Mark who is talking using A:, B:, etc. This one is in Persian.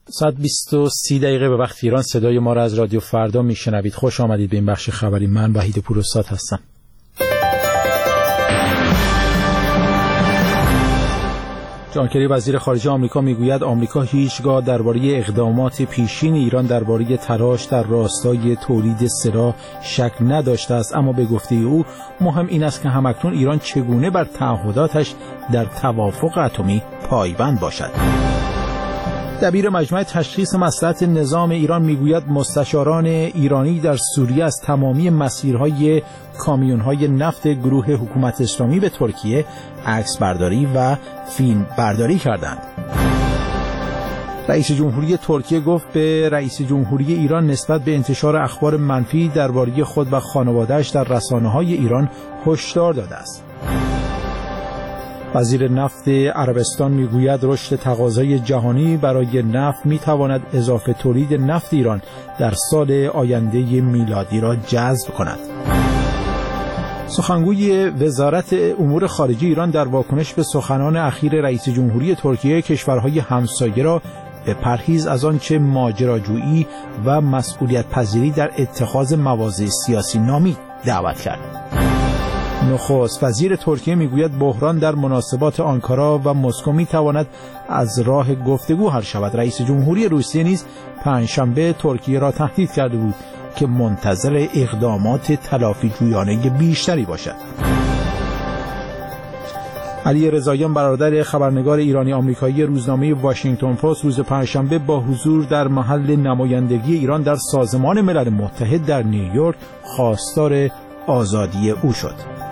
A: ساعت 20:30 به وقت ایران صدای ما را از رادیو فردا میشنوید. خوش آمدید به این بخش خبری. من وحید پوراستاد هستم. جان کری وزیر خارجه آمریکا میگوید آمریکا هیچگاه درباره اقدامات پیشین ایران درباره تلاش در راستای تولید سلاح شک نداشته است، اما به گفته او مهم این است که همکنون ایران چگونه بر تعهداتش در توافق اتمی پایبند باشد. دبیر مجمع تشخیص مصلحت نظام ایران میگوید مستشاران ایرانی در سوریه از تمامی مسیرهای کامیون‌های نفت گروه حکومت اسلامی به ترکیه عکس برداری و فیلم برداری کردند. رئیس جمهوری ترکیه گفت به رئیس جمهوری ایران نسبت به انتشار اخبار منفی درباره خود و خانواده‌اش در رسانه‌های ایران هشدار داده است. وزیر نفت عربستان میگوید رشد تقاضای جهانی برای نفت میتواند اضافه تولید نفت ایران در سال آینده میلادی را جذب کند. سخنگوی وزارت امور خارجه ایران در واکنش به سخنان اخیر رئیس جمهوری ترکیه کشورهای همسایه را به پرهیز از آنچه ماجراجویی و مسئولیت پذیری در اتخاذ مواضع سیاسی نامید دعوت کرد. نخست وزیر ترکیه میگوید بحران در مناسبات آنکارا و مسکو میتواند از راه گفتگو حل شود. رئیس جمهوری روسیه نیز پنجشنبه ترکیه را تهدید کرده بود که منتظر اقدامات تلافی جویانه بیشتری باشد. علی رضاییان برادر خبرنگار ایرانی آمریکایی روزنامه واشنگتن پست روز پنجشنبه با حضور در محل نمایندگی ایران در سازمان ملل متحد در نیویورک خواستار آزادی او شد.